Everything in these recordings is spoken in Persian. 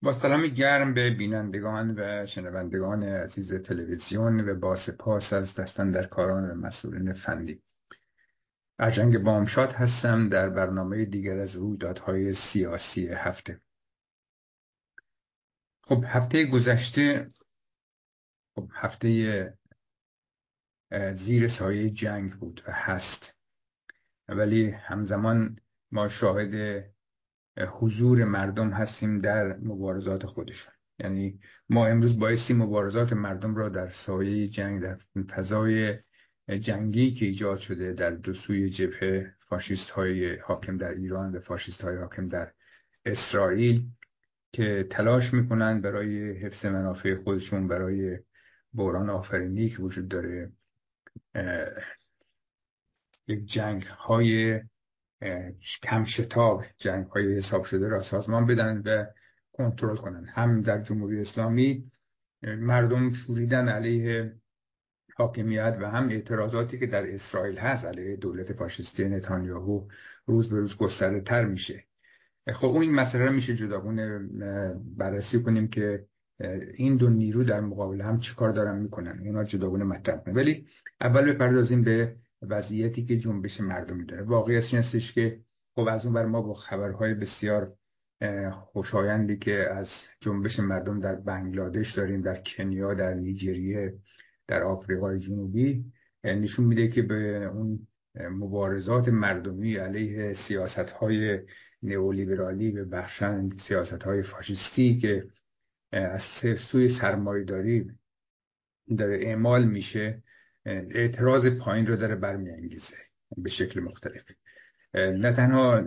با سلام گرم به بینندگان و شنوندگان عزیز تلویزیون و با سپاس از دستاندرکاران و مسئولین فنی. ارجنگ بامشاد هستم در برنامه دیگر از رویدادهای سیاسی هفته. خب هفته گذشته هفته زیر سایه جنگ بود و هست، ولی همزمان ما شاهد حضور مردم هستیم در مبارزات خودشون. یعنی ما امروز بایستی مبارزات مردم را در سایه جنگ، در فضای جنگی که ایجاد شده در دو سوی جبهه، فاشیست های حاکم در ایران و فاشیست های حاکم در اسرائیل، که تلاش میکنن برای حفظ منافع خودشون، برای بحران آفرینی که وجود داره، یک جنگ های کم شتاب، جنگ های حساب شده را سازمان بدن و کنترل کنن. هم در جمهوری اسلامی مردم شوریدن علیه حاکمیت و هم اعتراضاتی که در اسرائیل هست علیه دولت فاشیستی نتانیاهو روز به روز گسترده تر میشه. خب اون این مسئله رو میشه جداگونه بررسی کنیم که این دو نیرو در مقابل هم چی کار دارن میکنن، اونا جداگونه مطرح کنیم. ولی اول بپردازیم به وضعیتی که جنبش مردمی داره. واقعیت این هستش که خب از اون بر ما با خبرهای بسیار خوشایندی که از جنبش مردم در بنگلادش داریم، در کنیا، در نیجریه، در آفریقای جنوبی، نشون میده که به اون مبارزات مردمی علیه سیاست‌های نئولیبرالی به بخشن سیاست‌های فاشیستی که از سوی سرمایه‌داری داره اعمال میشه، اعتراض پایین رو داره برمیانگیزه به شکل مختلف. نه تنها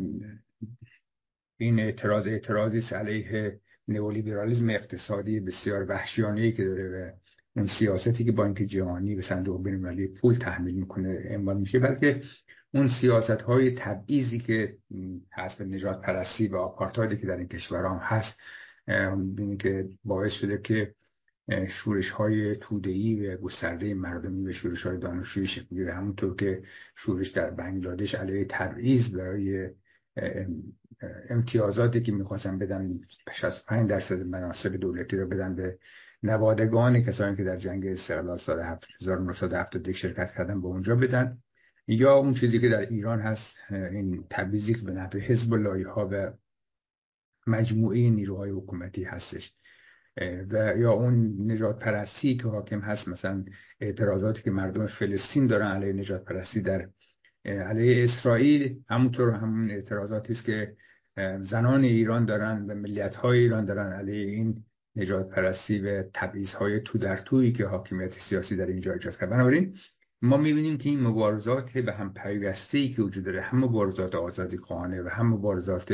این اعتراضی است علیه نئولیبرالیسم اقتصادی بسیار وحشیانه‌ای که داره و اون سیاستی که بانک جهانی به صندوق بین‌المللی پول تحمیل میکنه اعمال میشه، بلکه اون سیاست‌های تبعیضی که هست، نژاد پرستی و آپارتایدی که در این کشورها هم هست، این که باعث شده که شورش‌های توده‌ای و گسترده مردمی و شورش‌های دانشجویی شکل بگیره. همونطور که شورش در بنگلادش علیه تبعیض برای امتیازاتی که میخواستن بدن 65% مناصب دولتی رو بدن به نوادگان کسانی که در جنگ استقلال سال 1971 شرکت کردن به اونجا بدن، یا اون چیزی که در ایران هست، این تبعیضی که به نفع حزب الله‌ها و مجموعه نیروهای حکومتی هستش، و یا اون نژاد پرستی که حاکم هست، مثلا اعتراضاتی که مردم فلسطین دارن علیه نژاد پرستی در علیه اسرائیل، همونطور همون اعتراضاتی است که زنان ایران دارن و ملیت‌های ایران دارن علیه این نژاد پرستی و تبعیض‌های تو در تویی که حاکمیت سیاسی در اینجا ایجاد کرد. بنابراین ما می‌بینیم که این مبارزات به هم پیوسته‌ای که وجود داره، هم مبارزات آزادی‌خواهانه و هم مبارزات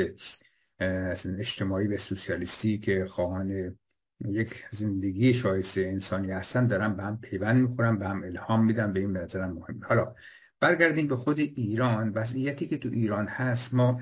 اجتماعی و سوسیالیستی که خواهان یک زندگی شایسته انسانی هستن، دارن به هم پیوند میخورن، به هم الهام میدن. به این به نظرم مهمه. حالا برگردیم به خود ایران. وضعیتی که تو ایران هست، ما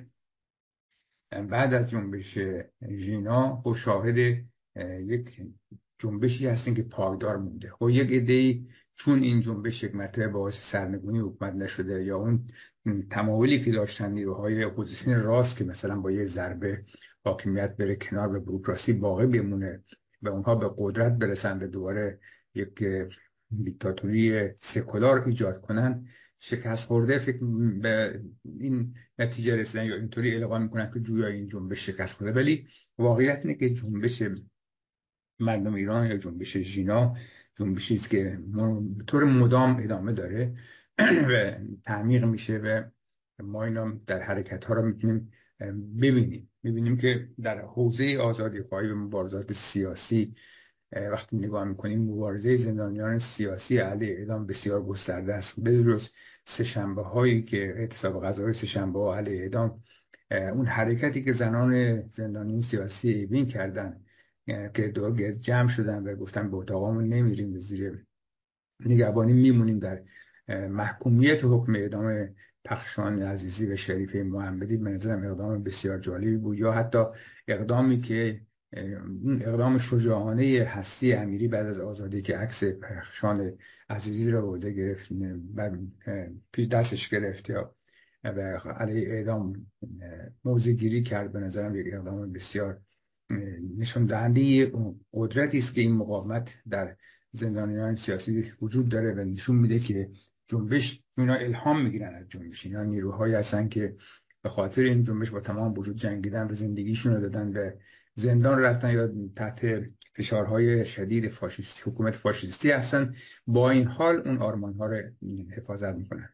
بعد از جنبش ژینا خب شاهد یک جنبشی هستیم که پایدار مونده. خب یک عده‌ای چون این جنبش یک مرتبه باعث سرنگونی حکومت نشده، یا اون تمایلی که داشتن نیروهای اپوزیسیون راست که مثلا با یه ضربه حاکمیت بره کنار و بروکراسی باقی بمونه و اونها به قدرت برسن و دوباره یک دیکتاتوری سکولار ایجاد کنن، شکست خورده فکر به این نتیجه رسیدن یا اینطوری القا میکنن که جویا این جنبش شکست خورده. ولی واقعیت اینه که جنبش مردم ایران یا جنبش ژینا جنبشی است که به طور مدام ادامه داره و تعمیق میشه و ما اینا در حرکت ها رو میتونیم ببینیم که در حوزه آزادی خواهی و مبارزات سیاسی وقتی نگاه میکنیم، مبارزه زندانیان سیاسی علیه اعدام بسیار گسترده است. به جز سه‌شنبه هایی که اعتصاب غذایی سه‌شنبه ها علیه اعدام، اون حرکتی که زنان زندانیان سیاسی ایوین کردن که دور جمع شدن و گفتن به اتاقامون نمیریم، زیر نگهبانی میمونیم، در محکومیت حکم اعدام پخشان عزیزی و شریفه محمدی، به نظرم اقدام بسیار جالبی بود. یا حتی اقدامی که اون اقدام شجاعانه هستی امیری بعد از آزادی که عکس پخشان عزیزی رو برده گرفت، پیش دستش گرفت یا علیه اعدام موضع گیری کرد، به نظرم یک اقدام بسیار نشون دهنده قدرتی است که این مقاومت در زندانیان سیاسی وجود داره و نشون میده که جنبش، اینا الهام میگیرن از جنبش، اینا نیروهایی هستن که به خاطر این جنبش با تمام وجود جنگیدن و زندگیشون رو دادن، به زندان رفتن یا تحت فشارهای شدید حکومت فاشیستی هستن، با این حال اون آرمانها رو حفاظت میکنن.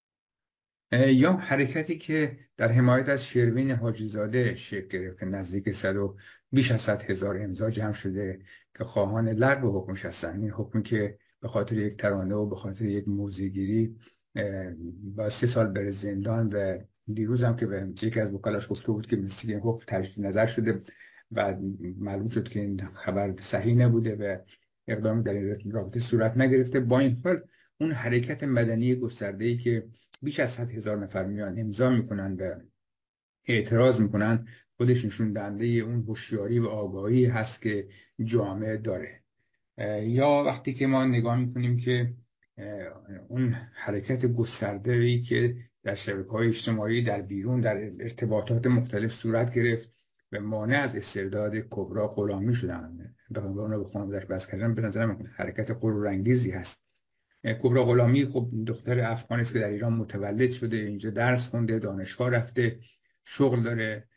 یا حرکتی که در حمایت از شروین حاجیزاده شکل گرفت که نزدیک بیش از 100,000 امضا جمع شده که خواهان لغو حکمش هستن. این حکمی که به خاطر یک ترانه و به خاطر یک موزیگیری با 3 سال بره زندان، و دیروز هم که به یکی از وکلاش گفته بود که مثل این حکم تجدید نظر شده و معلوم شد که این خبر صحیح نبوده و اقدامی در این رابطه صورت نگرفته. با این حال اون حرکت مدنی گسترده‌ای که بیش از 100,000 نفر میان امضا میکنن و اعتراض میکنن، خودش نشون دهنده اون هوشیاری و آگاهی هست که جامعه داره. یا وقتی که ما نگاه میکنیم که اون حرکت گسترده‌ای که در شبکه‌های اجتماعی در بیرون در ارتباطات مختلف صورت گرفت و مانع از استرداد کبرا غلامی شدن، به عنوان به خانواده‌اش بس کردن، به نظرم حرکت غرورانگیزی هست. کبرا غلامی خب دختر افغانی است که در ایران متولد شده، اینجا درس خونده، دانشگاه رفته، شغل داره،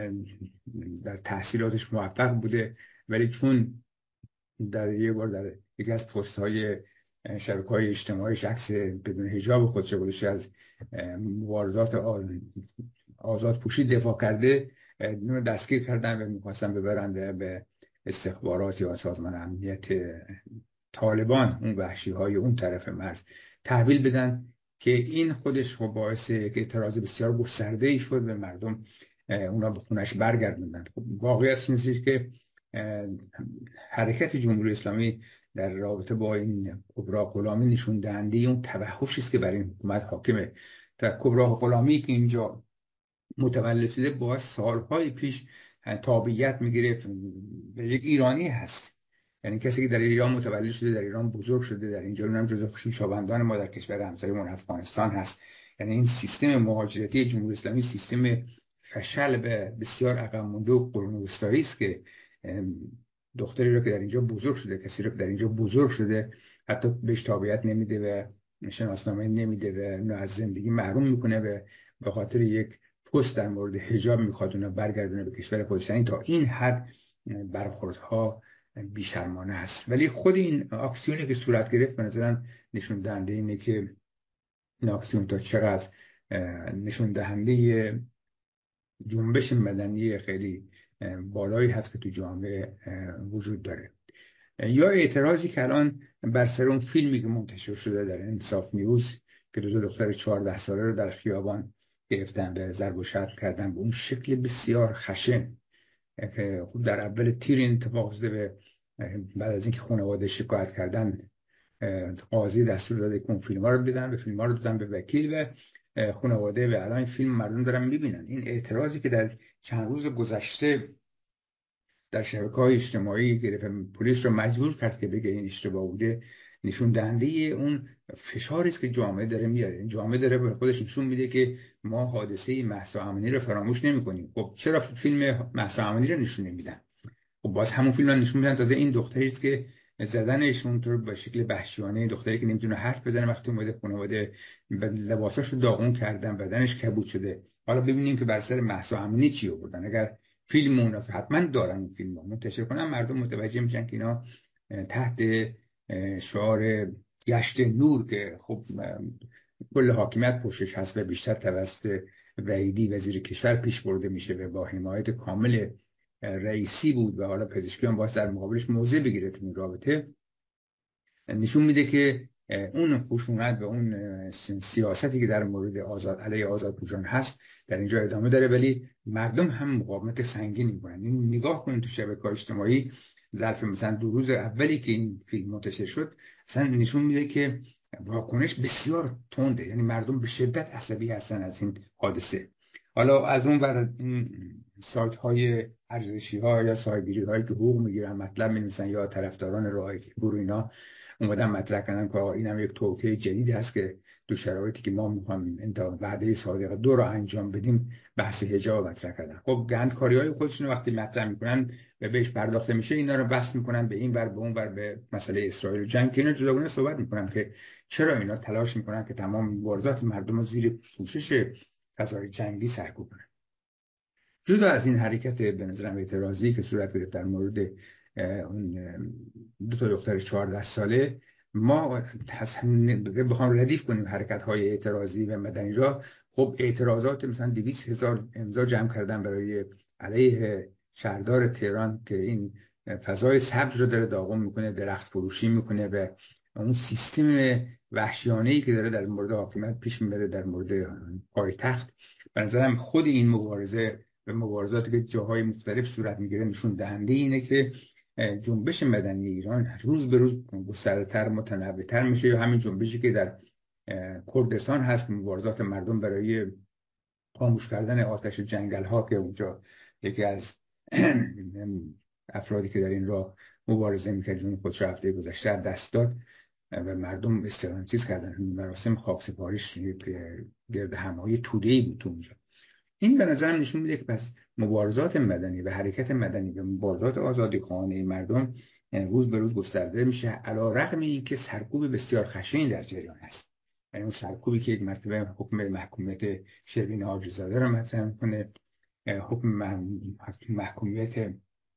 در تحصیلاتش موفق بوده، ولی چون در یک بار در یکی از پست های شبکه های اجتماعیش عکس بدون حجاب خودش گذاشته، از مبارزات آزاد پوشی دفاع کرده، اونو دستگیر کردن و میخواستن ببرن به استخبارات یا سازمان امنیت طالبان، اون وحشی های اون طرف مرز تحویل بدن، که این خودش باعث یک اعتراض بسیار گسترده ای شد و مردم اونا به خونش برگردوندن. خب واقعیت نیست که حرکت جمهوری اسلامی در رابطه با این کبرا غلامی نشون دهنده اون توحشی است که بر این حکومت حاکمه. در کبرا غلامی که اینجا متولد شده با سالهای پیش تابعیت میگیره به یک ایرانی هست، یعنی کسی که در ایران متولد شده، در ایران بزرگ شده، در اینجا هم جزو خویشاوندان ما در کشور همسایه‌مون افغانستان هست. یعنی این سیستم مهاجرتی جمهوری اسلامی سیستم فشل به بسیار عقب مونده و قرون وسطایی است که دختری رو که در اینجا بزرگ شده، کسی رو که در اینجا بزرگ شده، حتی بهش تابعیت نمیده و شناسنامه نمیده و از زندگی محروم میکنه و به خاطر یک پست در مورد حجاب میخواد اونو برگردونه به کشور خودش. تا این حد برخوردها بیشرمانه است. ولی خود این اکسیونی که صورت گرفت به نظرم نشون دهنده اینه که این اکسیون تا چقدر نشون دهنده جنبش مدنی خیلی بالایی هست که تو جامعه وجود داره. یا اعتراضی که الان بر سر اون فیلمی که منتشر شده در انصاف نیوز که دو دختر 14 ساله رو در خیابان گرفتن به ضرب و شتم کردن به اون شکل بسیار خشن، که خود در اول تیر این اتفاق افتاده. بعد از اینکه خانواده شکایت کردن، قاضی دستور داده که اون فیلم ها رو بدن، به فیلم ها رو دادن به وکیل و خانواده، و الان این فیلم مردم دارن میبینن. این اعتراضی که در چند روز گذشته در شبکه‌های اجتماعی گرفت، پلیس رو مجبور کرد که بگه این اشتباه بوده، نشون دهنده اون فشاری است که جامعه داره میاره. این جامعه داره به خودش نشون میده که ما حادثه مهسا امینی رو فراموش نمی‌کنیم. خب چرا فیلم مهسا امینی رو نشون نمیدن؟ خب باز همون فیلم رو نشون میدن. تازه این دختری است که زدنش اونطور به شکل وحشیانه، دختری که نمیتونه حرف بزنه، وقتی اومده خانواده لباساشو داغون کردن، بدنش کبود شده. حالا ببینیم که بر سر مهسا امینی چی آوردن. اگر فیلم اونا حتما دارن این فیلمو منتشر کنن، مردم متوجه میشن که اینا تحت شعار گشت نور که خب کل حاکمیت پشتش هست و بیشتر توسط وحیدی وزیر کشور پیش برده میشه و با حمایت کامل رئیسی بود و حالا پزشکی هم باید در مقابلش موضع بگیره تو این رابطه، نشون میده که اون خشونت و اون سیاستی که در مورد علیه آزادپوشان هست در اینجا ادامه داره، ولی مردم هم مقاومت سنگین میکنن. این نگاه کنید تو شبکه‌های اجتماعی، ظرف مثلا 2 روز اولی که این فیلم منتشر شد، مثلا نشون میده که واکنش بسیار تنده، یعنی مردم به شدت عصبی هستن از این حادثه. حالا از اون ور سایت های ارزشی ها یا سایبری هایی که حقوق میگیرن مطلب می‌نویسن یا طرفداران راه گروه اینا اومدن مطرح کردن که این هم یک توطئه جدید هست که دو شرایطی که ما میخوایم تا وعده صادقه دو رو انجام بدیم، بحث حجاب مطرح کردن. خب گندکاری‌های خودشون وقتی مطرح میکنن و بهش پرداخته میشه، اینا رو بس میکنن به این ور به اون ور، به مسئله اسرائیل و جنگ، که اینا جداگانه صحبت میکنن که چرا اینا تلاش میکنن که تمام مبارزات مردم رو زیر پوشش فضای جنگی سرکوب کنن. جدا از این حرکت به نظرم اعتراضی که صورت گرفت در مورد اون دو تا دختر 14 ساله، ما بخوام ردیف کنیم حرکت های اعتراضی و مدنی را، خب اعتراضات مثلا 200,000 امضا جمع کردن برای علیه شهردار تهران که این فضای سبز رو داره داغون میکنه، درخت فروشی میکنه و اون سیستم وحشیانه‌ای که داره در مورد حاکمیت پیش میبره در مورد پایتخت. به نظرم خود این مبارزه و مبارزاتی که جاهای مختلف صورت میگیره نشون دهنده اینه که جنبش مدنی ایران روز به روز گسترده‌تر، متنوع‌تر میشه. یا همین جنبشی که در کردستان هست، مبارزات مردم برای خاموش کردن آتش جنگل ها، که اونجا یکی از افرادی که در این راه مبارزه میکرد جون خودش هفته گذشته دست داد و مردم چیز کردن، مراسم خاکسپاریش گرد همایی توده‌ای بود تو اونجا. این به نظرم نشون میده که پس مبارزات مدنی و حرکت مدنی و مبارزات آزادی خواهانه مردم روز به روز گسترده میشه، علی رغم اینکه سرکوب بسیار خشن در جریان است. یعنی اون سرکوبی که یک مرتبه حکم محکومیت شروین حاجی‌زاده رو مطرح میکنه، حکم محکومیت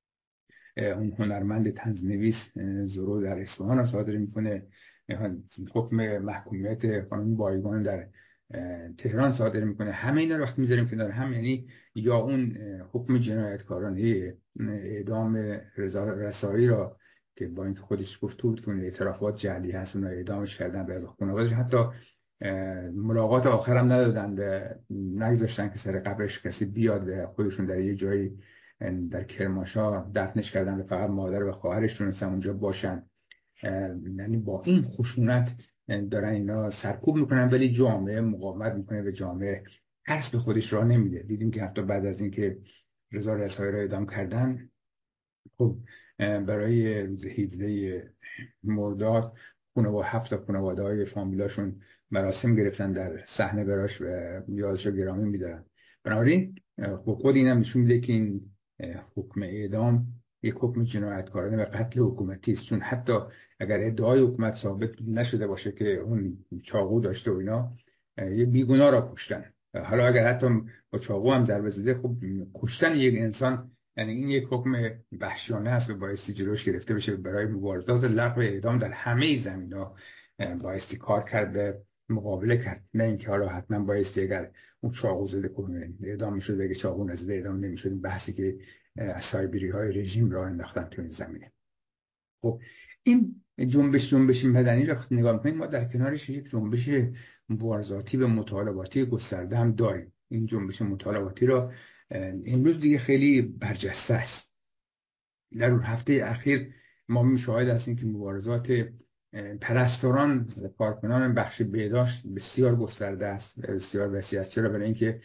اون هنرمند طنزنویس زورو در اصفهان رو صادر میکنه، حکم محکومیت خانم بایگان در تهران صادر میکنه. همه اینا رو وقتی میذاریم کنار هم، یعنی یا اون حکم جنایتکارانه اعدام رضا رسایی را که با اینکه خودش گفته بود که اعترافات جعلی هست، اون اعدامش کردن به خانواده‌اش، حتی ملاقات آخرم ندادن و نگذاشتن که سر قبرش کسی بیاد و خودشون در یه جایی در کرمانشاه دفنش کردن و فقط مادر و خواهرش تونستن اونجا باشن. یعنی با این خشونت دارن اینا سرکوب میکنن، ولی جامعه مقاومت میکنه و جامعه ترس به خودش راه نمیده. دیدیم که حتی بعد از اینکه رضا رسایی را اعدام کردن، خب برای روز 17 مرداد هفت خانواده های فامیلاشون مراسم گرفتن در صحنه براش و یادش رو گرامی میدارن. بنابراین خود این هم نشون میده که این حکم اعدام یک حکم جنایتکارانه و قتل حکومتی است، چون حتی اگر ادعای حکومت ثابت نشده باشه که اون چاقو داشته و اینا، یه بیگناه را کشتن. حالا اگر حتی با چاقو هم ضربه زده، خب کشتن یک انسان، یعنی این یک حکم وحشیانه است و بایستی جلوش گرفته بشه. برای مبارزات لغو اعدام در همه زمینا بایستی کار کرد، به مقابله کرد، نه اینکه حالا حتما بایستی اگر اون چاقو زده کنه اعدام میشد، اگه چاقو نزده اعدام نمیشد. این بحثی که اسایبری های رژیم راه انداختن تو این زمینه. خب این جنبش مدنی رو نگاه می‌کنیم، ما در کنارش یک جنبش مبارزاتی و مطالباتی گسترده هم داریم. این جنبش مطالباتی را امروز دیگه خیلی برجسته است. در هفته اخیر ما شاهد هستیم که مبارزات پرستاران و کارکنان بخش بهداشت بسیار گسترده است، بسیار وسیع است. چرا؟ برای اینکه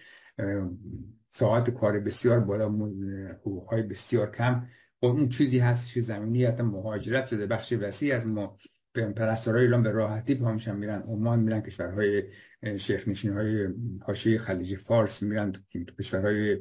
ساعت کار بسیار بالا، حقوق‌های بسیار کم. خب اون چیزی هست که زمینی حتی مهاجرت شده. بخش وسیع از ما پرستارای ایران به راحتی پاهمشون میرن عمان، میرن کشورهای شیخ نشین‌های حاشیه خلیج فارس، میرن تو کشورهای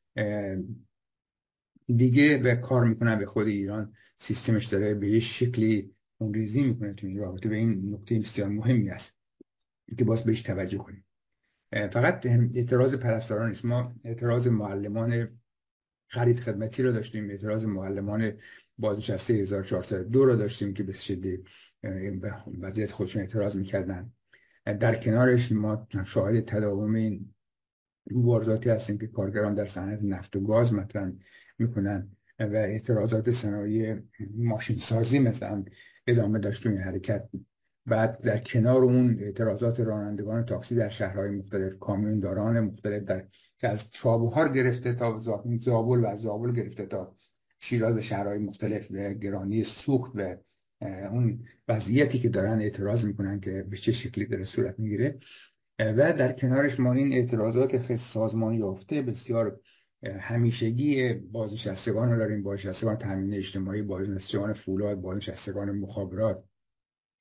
دیگه و کار میکنن. به خود ایران سیستمش داره به یه شکلی اونریزی میکنه تو این رابطه، و این نکته بسیار مهمی است که باز بهش توجه کنیم. فقط اعتراض پرستاران نیست، ما اعتراض معلمان خرید خدمتی رو داشتیم، اعتراض معلمان بازنشسته 1402 رو داشتیم که به شدت به وضعیت خودشون اعتراض میکردن. در کنارش ما شاهد تداوم این مبارزاتی هستیم که کارگران در صنعت نفت و گاز مثلا میکنن و اعتراضات صنایع ماشین سازی مثلا ادامه داشت این حرکت. بعد در کنار اون اعتراضات رانندگان تاکسی در شهرهای مختلف، کامیونداران مختلف در که از چابهار گرفته تا زابل و از زابل گرفته تا شیراز و شهرهای مختلف به گرانی سوخت و اون وضعیتی که دارن اعتراض میکنن که به چه شکلی داره صورت میگیره. و در کنارش ما این اعتراضات خیلی سازمان یافته بسیار همیشگی بازنشستگان رو داریم، بازنشستگان تامین اجتماعی، بازنشستگان فولاد، بازنشستگان مخابرات،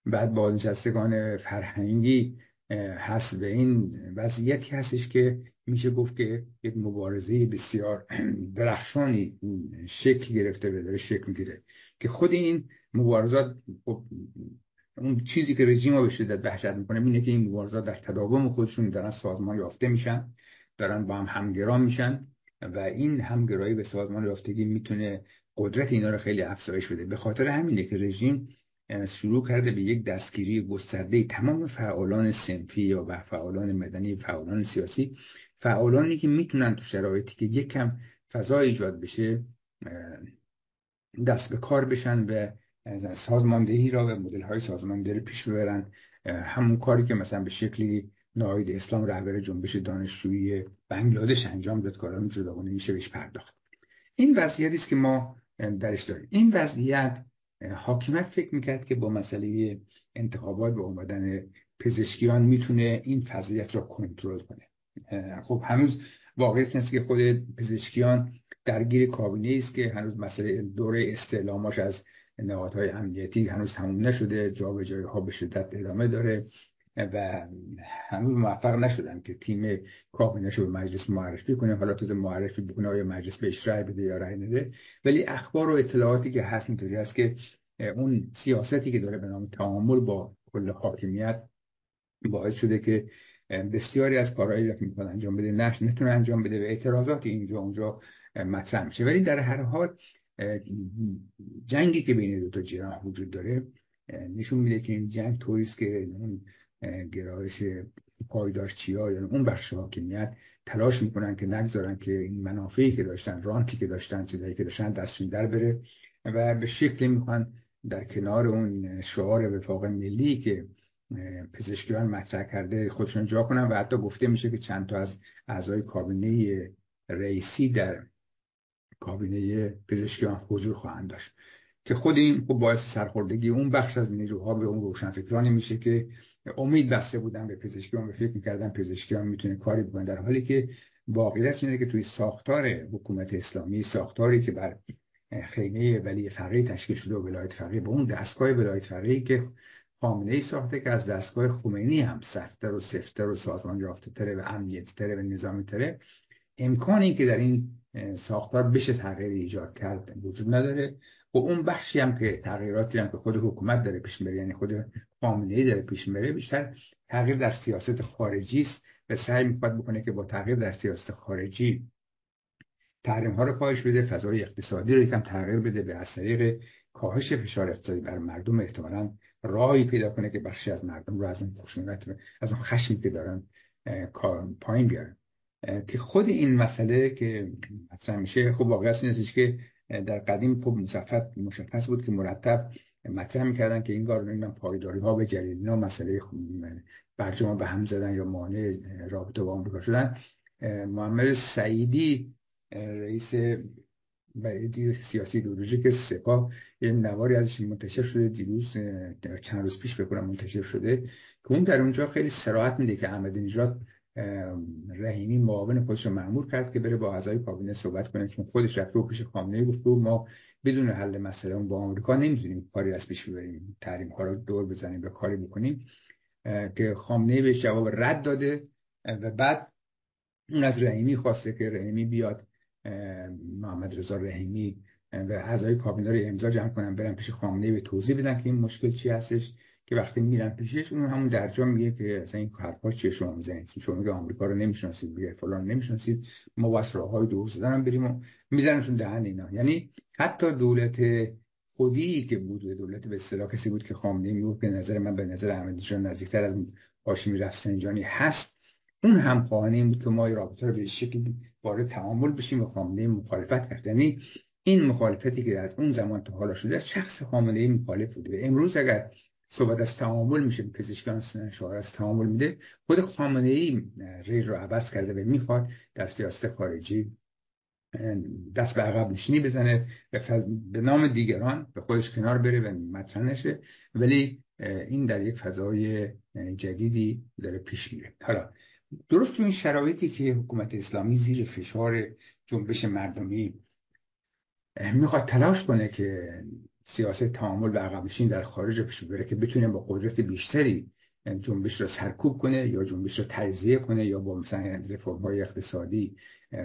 بعد بازنشستگان فرهنگی هست. به این وضعیتی هستش که میشه گفت که یک مبارزه بسیار درخشانی شکل گرفته و داره شکل میگیره که خود این مبارزات خب اون چیزی که رژیم رو به شدت وحشت میکنه اینه که این مبارزات در تداوم خودشون دارن سازمان یافته میشن، دارن با هم همگرا میشن و این همگرایی به سازمان یافتگی میتونه قدرت اینا رو خیلی افزایش بده. به خاطر همینه که رژیم شروع کرده به یک دستگیری گسترده تمام فعالان صنفی یا فعالان مدنی، فعالان سیاسی، فعالانی که میتونن تو شرایطی که یک کم فضا ایجاد بشه دست به کار بشن و سازماندهی را و مدل های سازماندهی رو پیش ببرن. همون کاری که مثلا به شکلی ناهید اسلام رهبر جنبش دانشجویی بنگلادش انجام داد، کاران جداگانه میشه بهش پرداخت. این وضعیتی است که ما درش داریم. این وضعیت حاکمیت فکر میکرد که با مسئله انتخابات و اومدن پزشکیان میتونه این وضعیت را کنترل کنه. خب هنوز واقعیت نیست که خود پزشکیان درگیر کابینه است که هنوز مسئله دوره استعلاماش از نهادهای امنیتی هنوز تموم نشده، جابجایی ها به شدت ادامه داره و هنوز موفق نشدن که تیم کابینه‌شو به مجلس معرفی کنه. حالا تو معرفی بکنه آیا مجلس بهش رأی بده یا رأی نده، ولی اخبار و اطلاعاتی که هست اینطوری است که اون سیاستی که داره به نام تعامل با کل حاکمیت باعث شده که بسیاری از کارهایی که میخواد انجام بده نتونه انجام بده و اعتراضات اینجا اونجا مطرح میشه. ولی در هر حال جنگی که بین دو تا جناح وجود داره نشون میده که این جنگ طوریست که اون گرایش پایدارچی‌ها یا اون بخش حاکمیت تلاش میکنن که نگذارن که این منافعی که داشتن، رانتی که داشتن، چیزایی که داشتن دستشون در بره و به شکلی میخوان در کنار اون شعار وفاق ملی که پزشکیان مطرح کرده خودشون جا کنن و حتی گفته میشه که چند تا از اعضای کابینه رئیسی در کابینه پزشکیان حضور خواهند داشت که خود این خب باعث سرخوردگی اون بخش از نیروها به اون روشنفکرانی میشه که امید بسته بودن به پزشکیان و فکر میکردن پزشکیان میتونه کاری بکنه، در حالی که واقعیت اینه که توی ساختار حکومت اسلامی، ساختاری که بر خیمه ولی فقیه تشکیل شده و ولایت فقیه، به اون دستگاه ولایت فقیه که خامنه‌ای ساخته که از دستگاه خمینی هم سخت‌تر و سفت‌تر و سازمان یافته‌تره و امنیتی‌تره و نظامی‌تره، امکانی که در این ساختار بشه تغییر ایجاد کرد وجود نداره. و اون بخشی هم که تغییراتی هم که خود حکومت داره پیش میره، یعنی خود خامنه‌ای داره پیش میره، بیشتر تغییر در سیاست خارجی است و سعی می‌کنه بکنه که با تغییر در سیاست خارجی تحریم ها رو کاهش بده، فضای اقتصادی رو یکم تغییر بده، به از طریق کاهش فشار اقتصادی بر مردم احتمالاً راهی پیدا کنه که بخشی از مردم رو از اون خشونت و از اون خشمی که دارن پایین بیارن. که خود این مسئله که مطرح میشه خب واقعیت این هستش که در قدیم خب مشخص بود که مرتب مطرح میکردن که این کار پایداری ها به جلیلینا مسئله برجام به هم زدن یا مانع رابطه با آمریکا شدن. محمد سعیدی رئیس سیاسی ایدئولوژیک سپاه یه نواری ازش منتشر شده دیروز، چند روز پیش بکنم منتشر شده، که اون در اونجا خیلی صراحت میده که احمدی نژاد رحیمی معاون خودش رو مأمور کرد که بره با اعضای کابینه صحبت کنه، چون خودش رفته و پیش خامنه‌ای گفت ما بدون حل مسئله با آمریکا نمیتونیم کاری از پیش ببریم، تحریم ها رو دور بزنیم و کاری بکنیم، که خامنه‌ای بهش جواب رد داده و بعد اون از رحیمی خواسته که رحیمی بیاد، محمد رضا رحیمی و اعضای کابینه رو امضا جمع کنن برن پیش خامنه‌ای به توضیح بدن که این مشکل چی هستش، که وقتی میرن پیشش اون همون درجا میگه که اصلا این حرفا چیه شما میزنید، شما میگه آمریکا رو نمیشناسید، میگه فلان نمیشناسید، ما واسه راههای دور زدن بریم و میزنتون دهن اینا. یعنی حتی دولت خودی که بود، دولت به اصطلاح کسی بود که خامنه‌ای میگه که نظر من به نظر احمدی نژاد نزدیکتر از هاشمی رفسنجانی هست، اون هم خواهان این بود که ما رابطه رو به شکلی وارد تعامل بشیم و خامنه‌ای مخالفت کرد. یعنی این مخالفتی که از اون زمان تا حالا شده از شخص خامنه‌ای مخالف بوده. امروز اگر صحبت از تعامل میشه، پزشکان شعار از تعامل میده، خود خامنه‌ای ری رو عوض کرده و میخواد در سیاست خارجی دست به عقب نشینی بزنه و به نام دیگران به خودش کنار بره و مطرح نشه، ولی این در یک فضای جدیدی داره پیش میره. حالا درست تو این شرایطی که حکومت اسلامی زیر فشار جنبش مردمی میخواد تلاش کنه که سیاست تعامل و عقب نشینی در خارج پیش ببره که بتونه با قدرت بیشتری جنبش را سرکوب کنه یا جنبش را تجزیه کنه یا با مثلا رفرم‌های اقتصادی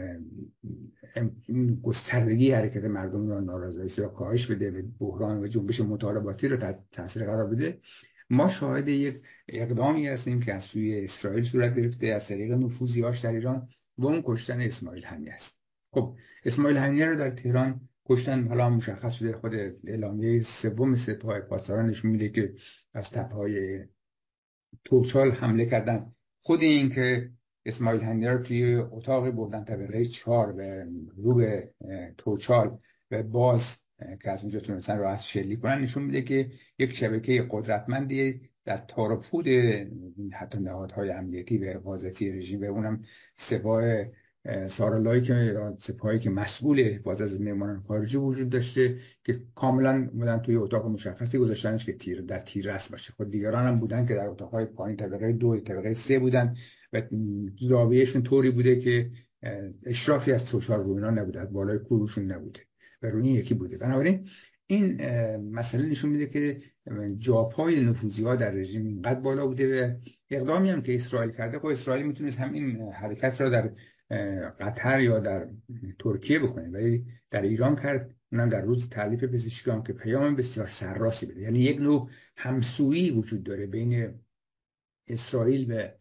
گستردگی حرکت مردم را، نارضایتی را کاهش بده و بحران و جنبش مطالباتی را تحت تاثیر قرار بده. ما شاهد یک اقدامی هستیم که از سوی اسرائیل صورت گرفته از طریق نفوذی‌هاش در ایران و اون کشتن اسماعیل هنیه است. خب اسماعیل هنیه رو در تهران کشتن، حالا مشخص شده، خود اعلامیه سوم سپاه پاسداران نشون میده که از تپه‌های توچال حمله کردن. خود این که اسماعیل هنیه رو توی اتاق بردن طبقه 4 و رو به توچال و باز که از اونجا تونستن رو از شلیک کنن نشون میده که یک شبکه قدرتمندی در تار و پود حتی نهادهای امنیتی و حفاظتی رژیم و اونم سپاه سارالایی که سپاهی که مسئول حفاظت از میهمانان خارجی وجود داشته که کاملا اومدن توی اتاق مشخصی گذاشتنش که در تیررس باشه. خود دیگران هم بودن که در اتاقهای پایین طبقه 2 طبقه 3 بودن و زاویهشون طوری بوده که اشرافی از توشار روی اینا نبوده، از بالای کوروشون نبوده و روی این یکی بوده. بنابراین این مسئله نشون میده که جاپای نفوذی ها در رژیم اینقدر بالا بوده و اقدامی هم که اسرائیل کرده، خب اسرائیل میتونست همین حرکت را در قطر یا در ترکیه بکنه ولی در ایران کرد، اونم در روز تعلیف پزشکیان که پیام بسیار سرراسی بده. یعنی یک نوع همسویی وجود داره بین اسرائیل و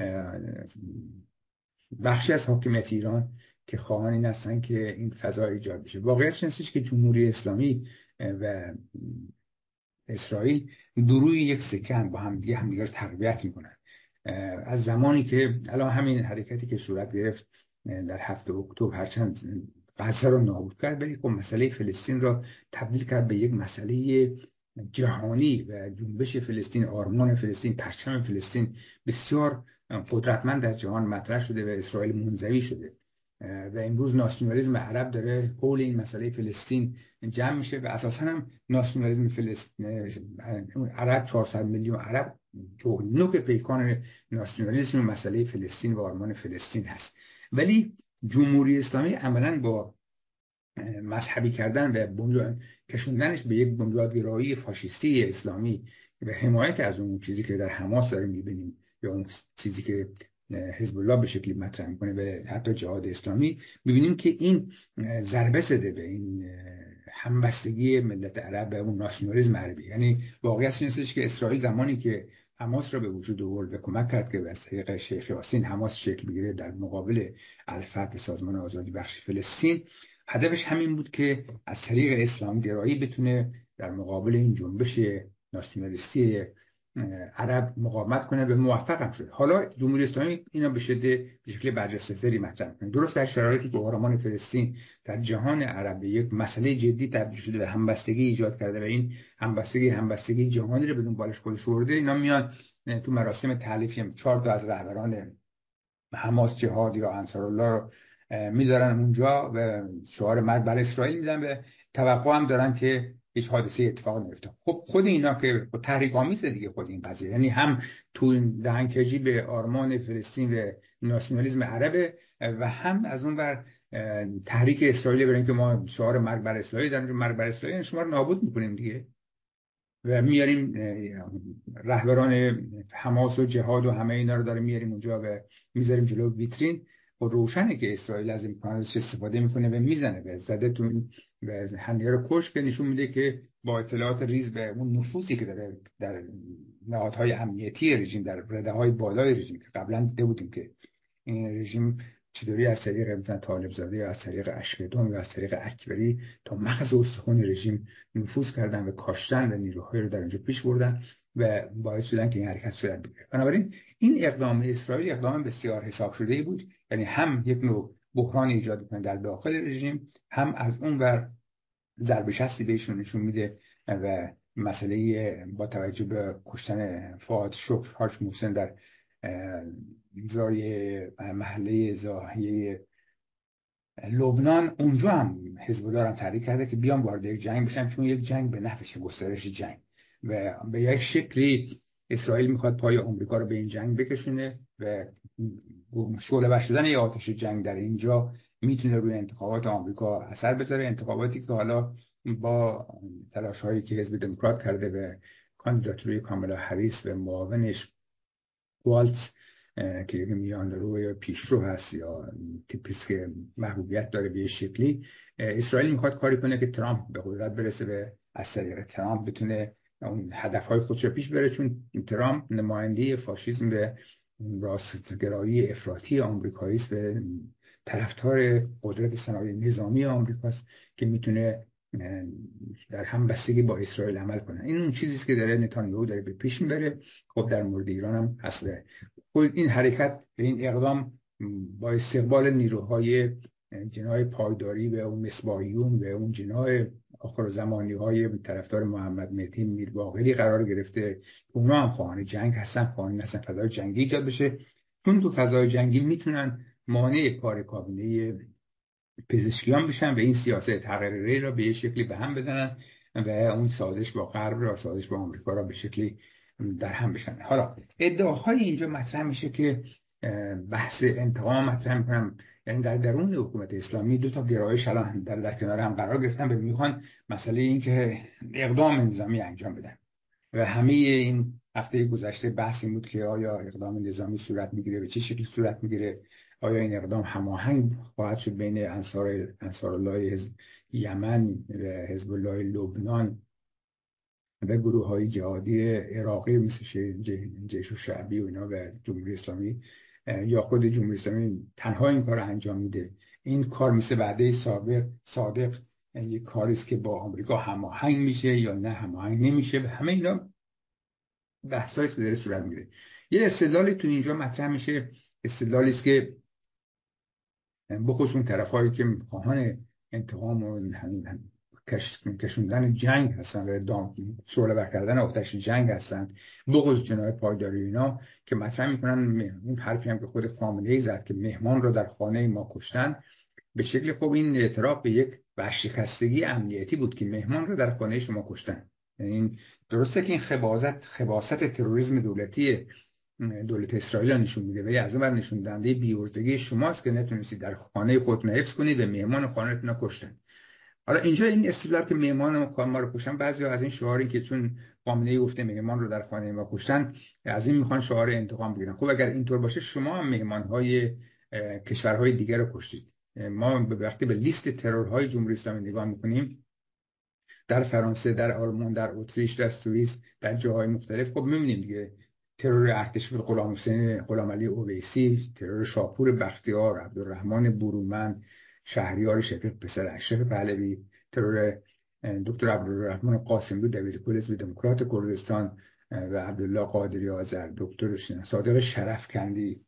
بخشی از حاکمیت ایران که خواهان این هستن که این فضا ایجاد بشه. واقعیت هستش که جمهوری اسلامی و اسرائیل دروی یک سکه هم با همدیگه رو تقویت میکنن. از زمانی که الان همین حرکتی که صورت گرفت در 7 اکتبر هرچند غزه رو نابود کرد ولی خب مسئله فلسطین را تبدیل کرد به یک مسئله جهانی و جنبش فلسطین، آرمان فلسطین، پرچم فلسطین بسیار قدرتمند در جهان مطرح شده و اسرائیل منزوی شده و امروز ناسیونالیسم عرب داره حول این مسئله فلسطین جمع میشه و اساسا هم ناسیونالیسم فلسطین عرب 400 میلیون عرب نوک پیکان ناسیونالیسم مسئله فلسطین و آرمان فلسطین هست. ولی جمهوری اسلامی عملاً با مذهبی کردن و کشوندنش به یک بنیادگرایی فاشیستی اسلامی و حمایت از اون چیزی که در حماس داریم میبینیم یا اون چیزی که حزب الله به شکلی مطرح میکنه و حتی جهاد اسلامی، میبینیم که این ضربه زده به این همبستگی ملت عرب و اون ناسیونالیسم عربی. یعنی واقعیت این است که اسرائیل زمانی که حماس را به وجود آورد و کمک کرد که از طریق شیخ یاسین حماس شکل بگیره در مقابل الفتح سازمان آزادی بخش فلسطین، هدفش همین بود که از طریق اسلام گرایی بتونه در مقابل این جنبش ناسیونالیستی عرب مقاومت کنه و موفق هم شد. حالا جمهوری اسلامی اینا به شکل برجسته‌تری مطرح می‌کنه، درست در شرایطی که آرمان فلسطین در جهان عرب یک مسئله جدی تبدیل شده و همبستگی ایجاد کرده و این همبستگی جهانی رو بدون بالش خودش آورده. اینا میان تو مراسم تعلیف 4 تا از رهبران حماس، جهاد یا انصارالله رو میذارن اونجا و شعار مرگ بر اسرائیل میدن و توقع هم دارن که هیچ حادثه اتفاق نیفته. خب خود اینا که تحریک آمیزه دیگه خود این قضیه، یعنی هم تو دهنکجی به آرمان فلسطین و ناسیونالیسم عربه و هم از اون ور تحریک اسرائیل برن که ما شعار مرگ بر اسرائیل داریم، مرگ بر اسرائیل شما رو نابود میکنیم دیگه و میاریم رهبران حماس و جهاد و همه اینا رو داریم میاریم اونجا و میذاریم جلو ویترین و روشنه که اسرائیل از امکاناتش استفاده میکنه و میزنه و زده تو و هنیه رو کش که نشون میده که با اطلاعات ریز به اون نفوذی که داره در نهادهای امنیتی رژیم، در رده‌های بالای رژیم که قبلا دیده بودیم که این رژیم چطوری از طریق مثلا طالب زاده یا از طریق اشکدون یا از طریق اکبری تا مغز استخوان رژیم نفوذ کردن و کاشتن و نیروهای رو در اونجا پیش بردن و باعث شدن که این حرکت صورت بگیره. بنابراین این اقدام اسرائیل اقدام بسیار حساب شده ای بود، یعنی هم یک نوع بحران ایجاد کنه در داخل رژیم، هم از اون ور ضربه شستی بهشون نشون میده و مسئله با توجه به کشتن فؤاد شکر حاج محسن در زای محله زاهیه لبنان، اونجا هم حزب الله هم تحریک کرده که بیان وارد یک جنگ بشن، چون یک جنگ به نفعشه، گسترش جنگ و به یک شکلی اسرائیل میخواد پای آمریکا رو به این جنگ بکشونه و شعله‌ور شدن یک آتش جنگ در اینجا میتونه روی انتخابات آمریکا اثر بذاره، انتخاباتی که حالا با تلاش هایی که حزب دموکرات کرده به کاندیداتوری کامالا هریس و معاونش والتز که یک میانرو یا پیشرو هست یا تیپیست که محبوبیت داره به شکلی، اسرائیل میخواد کاری کنه که ترامپ به قدرت برسه و از طریق ترامپ بتونه اون هدفهای خودش رو پیش بره، چون ترامپ نماینده فاشیسم به راستگرایی افراطی آمریکایی است و طرفدار قدرت صنایع نظامی آمریکاست که میتونه در همبستگی با اسرائیل عمل کنه. این اون چیزی است که داره نتانیاهو داره به پیش میبره. خب در مورد ایران هم هست. این حرکت به این اقدام با استقبال نیروهای جناح پایداری و اون مصباحیون و اون جناح آخر زمانی های طرفدار محمد مهدی میرباقری قرار گرفته. اونا هم خواهان جنگ هستن، خواهان هستن فضای جنگی ایجاد بشه، چون تو فضای جنگی میتونن مانع کار کابینه پزشکیان بشن و این سیاست تغییری را به یه شکلی به هم بزنن و اون سازش با غرب را، سازش با آمریکا را به شکلی در هم بشن. حالا ادعاهای اینجا مطرح میشه که بحث انتقام مطرح میکنم، یعنی در درون حکومت اسلامی دو تا گرایش الان در کنار هم قرار گرفتن و میخوان مسئله این که اقدام نظامی انجام بدن. و همه این هفته گذشته بحث این بود که آیا اقدام نظامی صورت میگیره، به چه شکلی صورت میگیره، آیا این اقدام هماهنگ خواهد شد بین انصار الله یمن و حزب الله لبنان و گروه های جهادی عراقی مثل جیش شعبی و اینا و جمهوری اسلامی، یا خود جمهوری اسلامی تنها این کار رو انجام میده. این کار مثل وعده صادق یک کاری است که با آمریکا هماهنگ میشه یا نه هماهنگ نمیشه. همه اینا بحثایی که داره صورت میگیره. یه استدلالی تو اینجا مطرح میشه، استدلالی است که بخصوص اون طرفایی که خواهان انتقام و کشوندن جنگ هستن و شعله کردن آتش جنگ هستن، بغض جناح پایداری اینا، که مطرح میکنن اون حرفی هم که خود خامنه‌ای زد که مهمان رو در خانه ما کشتن، به شکل خب این اعتراف به یک ورشکستگی امنیتی بود که مهمان رو در خانه شما کشتن. یعنی درسته که این خباثت تروریسم دولت اسرائیل نشون میده، ولی از اون ور نشون دهنده بی‌عرضگی شماست که نتونستید در خانه خودتون حفظ کنید و مهمان خانه‌تون رو کشتن. حالا اینجا این استدلال که مهمان ما رو کشتن، بعضی از این شعاری که چون خامنه‌ای گفته مهمان رو در خانه ما کشتن، از این میخوان شعار انتقام بگیرن. خب اگر اینطور باشه شما هم مهمان‌های کشورهای دیگر رو کشتید. ما وقتی به لیست ترورهای جمهوری اسلامی نگاه میکنیم، در فرانسه، در آلمان، در اتریش، در سوئیس، در جاهای مختلف، خب می‌بینیم دیگه ترور ارتش غلام حسین غلام علی اویسی، ترور شاپور بختیار، عبدالرحمن برومند، شهریار شفیق پسر اشرف پهلوی، ترور دکتر عبدالرحمن قاسمی دبیرکل حزب دموکرات کردستان و عبدالله قادری آذر، دکتر صادق شرفکندی،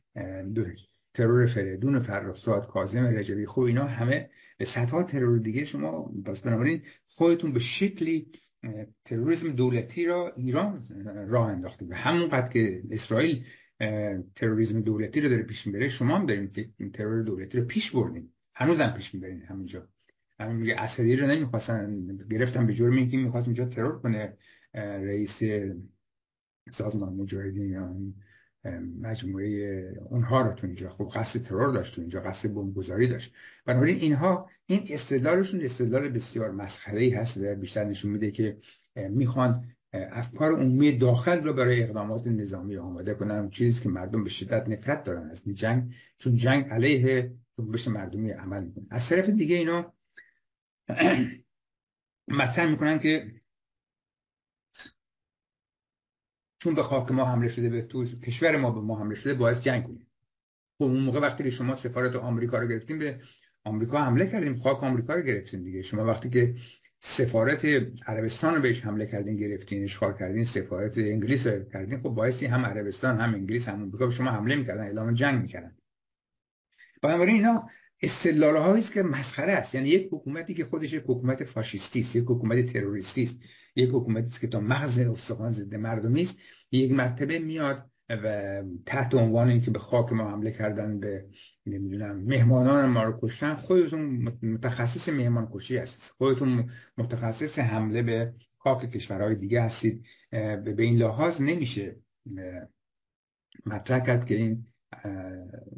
ترور فریدون فرخزاد، کاظم رجبی. خب اینا همه صدها ترور دیگه. شما بس بنابراین خودتون به شکلی تروریسم دولتی را ایران راه انداخته. به همون قدر که اسرائیل تروریسم دولتی رو داره پیش میبره، شما هم دارین ترور دولتی رو پیش بردین، هنوز هم پیش میبرین. همینجا همین میگه اسدی رو نمیخواستن، گرفتن به جرم اینکه میخواست اینجا ترور کنه رئیس سازمان مجاهدین، مجموعه اونها رو تو اینجا. خب قصد ترور داشت، تو اینجا قصد بمبگذاری داشت. بنابراین اینها این استدلالشون استدلال بسیار مسخره‌ای هست و بیشتر نشون میده که میخوان افکار عمومی داخل رو برای اقدامات نظامی آماده کنن، چیزی که مردم به شدت نفرت دارن از این جنگ، چون جنگ علیه جنبش مردمی عمل میکنه. از طرف دیگه اینا مطرح میکنن که چون به خاک ما حمله شده، به تو کشور ما به ما حمله شده، باعث جنگ کنیم. خب اون موقع وقتی که شما سفارت آمریکا رو گرفتیم، به آمریکا حمله کردیم، خاک آمریکا رو گرفتیم دیگه. شما وقتی که سفارت عربستان رو بهش حمله کردین، گرفتین، اشغال کردین، سفارت انگلیس رو کردین، خب باعثی هم عربستان هم انگلیس هم آمریکا به شما حمله میکردن، اعلام جنگ میکردن. بنابراین اینا استدلال هایی است که مسخره است. یعنی یک حکومتی که خودش یک حکومت فاشیستی است، یک حکومت تروریستی است، یک حکومتی است که تا مغز استخوان ضد مردمی است، یک مرتبه میاد و تحت عنوان اینکه به خاک ما حمله کردن، به نمیدونم مهمانان ما رو کشتن، خودتون متخصص مهمان کشی هستید، خودتون متخصص حمله به خاک کشورهای دیگه هستید. به این لحاظ نمیشه مطرح کرد که این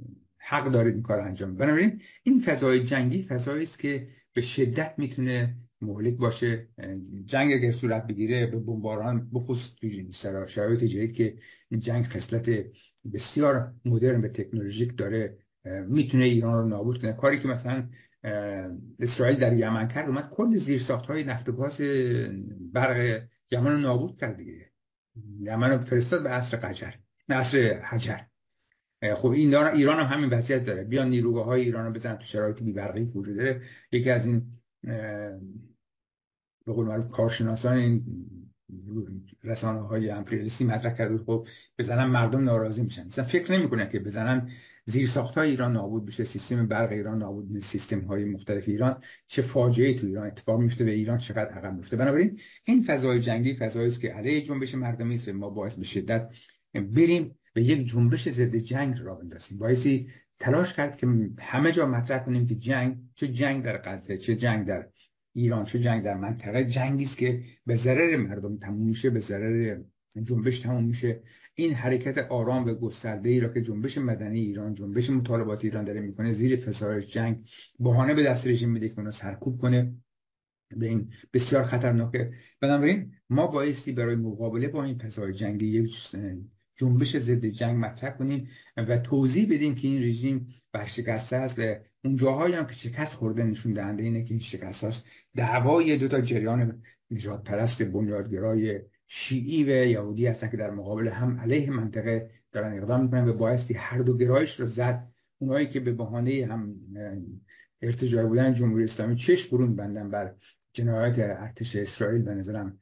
حق دارید این کار انجام. بنابراین این فضای جنگی فضایی است که به شدت میتونه مهلک باشه. جنگ اگر صورت بگیره به بمباران بخصوص تو شرایط جدید که این جنگ خصلت بسیار مدرن و تکنولوژیک داره، میتونه ایران رو نابود کنه. کاری که مثلا اسرائیل در یمن کرد، اومد کل زیرساخت‌های نفت و گاز برق یمن رو نابود کرد دیگه. یمن رو فرستاد به عصر قجر، نه عصر حجر. خب این ایران هم همین وضعیت داره. بیان نیروگاه‌های ایران رو بزنن تو شرایط بی‌برقی وجود داره. یکی از این به قول معروف کارشناسان این رسانه‌های امپریالیستی مطرح کرده، خب بزنن مردم ناراضی میشن. مثلا فکر نمی‌کنن که بزنن زیرساخت‌های ایران نابود بشه، سیستم برق ایران نابود بشه، سیستم‌های مختلف ایران، چه فاجعه‌ای تو ایران اتفاق میفته و ایران چقدر عقب میفته. بنابراین این فضای جنگی فضایی است که علیه جنبش مردمی است. ما باعث به شدت بریم به یک جنبش ضد جنگ راه بندازیم. باعثی تلاش کرد که همه جا مطرح کنیم که جنگ، چه جنگ در غزه، چه جنگ در ایران، چه جنگ در منطقه، جنگی است که به ضرر مردم تموم میشه، به ضرر جنبش تموم میشه. این حرکت آرام و گسترده‌ای را که جنبش مدنی ایران، جنبش مطالبات ایران داره میکنه، زیر فشار جنگ بهانه به دست رژیم میده که اونو سرکوب کنه. به این بسیار خطرناکه. بنابراین ما بایستی برای مقابله با این فضای جنگی یک جنبش ضد جنگ مطرح کنیم و توضیح بدیم که این رژیم ورشکسته است. و اون جاهایی هم که شکست خورده نشون دهنده اینه که این شکست هاست دعوای دو تا جریان نجات پرست بنیادگرای شیعی و یهودی هستن که در مقابل هم علیه منطقه دارن اقدام میکنن و بایستی هر دو گرایش رو زد. اونایی که به بهانه هم ارتجاعی بودن جمهوری اسلامی چشم برون بندن بر جنایات ارتش اسرائیل، به نظرم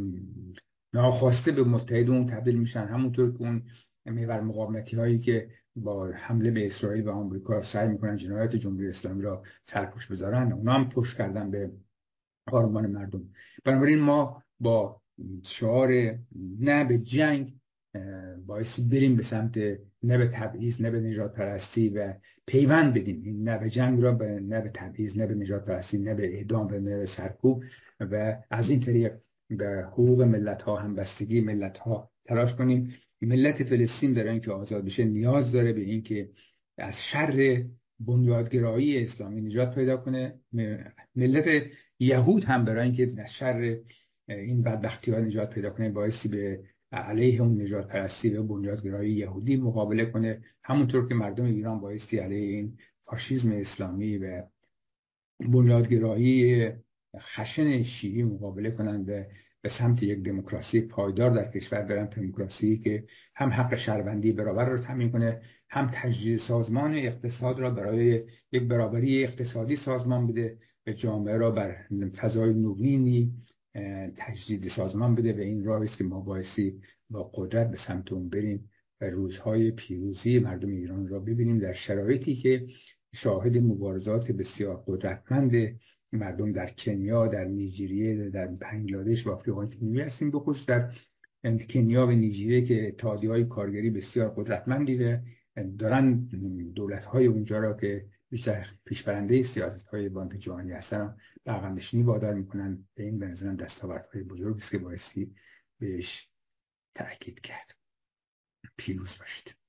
ناخواسته به متحد اون تبدیل میشن. همونطور که اون محور مقاومتی هایی که با حمله به اسرائیل و آمریکا سعی میکنن جنایات جمهوری اسلامی را سرپوش بذارن، اونا هم پشت کردن به آرمان مردم. بنابراین ما با شعار نه به جنگ باعث بریم به سمت نه به تبعیض، نه به نژاد پرستی و پیوند بدیم این نه به جنگ را به نه به تبعیض، نه به نژاد پرستی، نه به اعدام و نه به سرکوب، و از این طریق به حقوق ملت ها، همبستگی ملت ها تلاش کنیم. ملت فلسطین برای اینکه آزاد بشه نیاز داره به اینکه از شر بنیادگرایی اسلامی نجات پیدا کنه. ملت یهود هم برای اینکه از شر این بدبختی ها نجات پیدا کنه بایستی به علیه اون نجات پرستی و بنیادگرایی یهودی مقابله کنه. همونطور که مردم ایران بایستی علیه این فاشیسم اسلامی و بنیادگرایی خشن شیعی مقابله کنند و به سمت یک دموکراسی پایدار در کشور برن، دموکراسی که هم حق شهروندی برابر را تامین کنه، هم تجدید سازمان اقتصاد را برای یک برابری اقتصادی سازمان بده و جامعه را بر فضای نوینی تجدید سازمان بده. و این راهی است که ما بایستی با قدرت به سمت اون بریم و روزهای پیروزی مردم ایران را ببینیم در شرایطی که شاهد مبارزات بسیار قدرتمند مردم در کنیا، در نیجریه، در بنگلادش و آفریقای جنوبی هستیم. بخصوص در کنیا و نیجریه که اتحادیه‌های کارگری بسیار قدرتمندی دارن دولت‌های اونجا را که بیشتر پیشبرنده سیاست‌های بانک جهانی هستن به عقب نشینی وادار می‌کنن. به این به نظرم دستاوردهای بزرگی است که بایستی بهش تأکید کرد. پیروز باشید.